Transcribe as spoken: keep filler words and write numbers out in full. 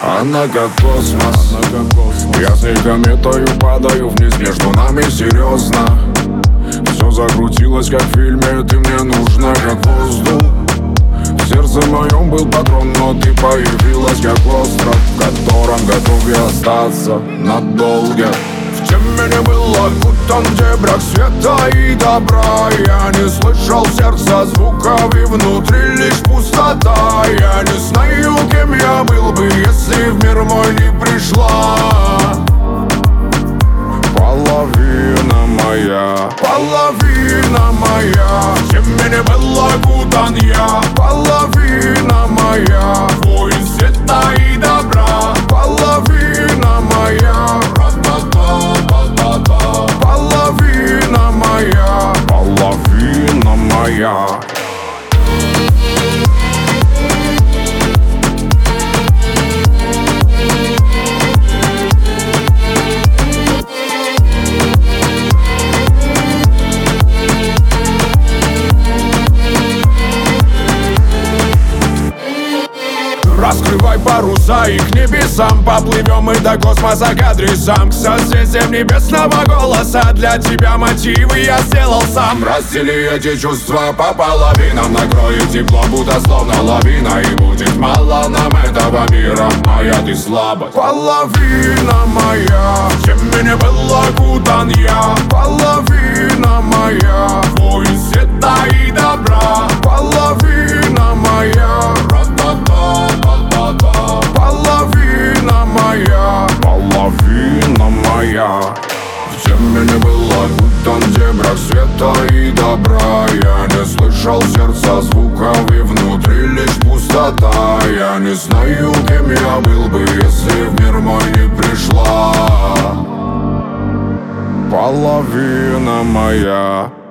Она как космос, она как космос. Я с ней кометою падаю вниз, между нами серьезно. Все закрутилось как в фильме, ты мне нужна как воздух. В сердце моем был патрон, но ты появилась как остров, в котором готов я остаться надолго. В теме не было окутан в дебрях света и добра. Я не слышал сердца звуков, и внутри лишь пустота. Я не знаю, кем я был бы, если в мир мой не пришла половина моя, половина моя. В теме не был окутан я, половина моя. Воин света и добра, половина моя. Половина моя, половина моя. Раскрывай паруса и к небесам поплывем мы до космоса к адресам, к созвездиям небесного голоса. Для тебя мотивы я сделал сам. Раздели эти чувства по половинам, накрой тепло, будто словно лавина. И будет мало нам этого мира, моя ты слабость. Половина моя, чем меня был окутан я, половина моя. Воин света и добра, половина моя. Половина моя, половина моя. В теме не был окутан в дебрях света и добра. Я не слышал сердца звуков, и внутри лишь пустота. Я не знаю, кем я был бы, если в мир мой не пришла половина моя.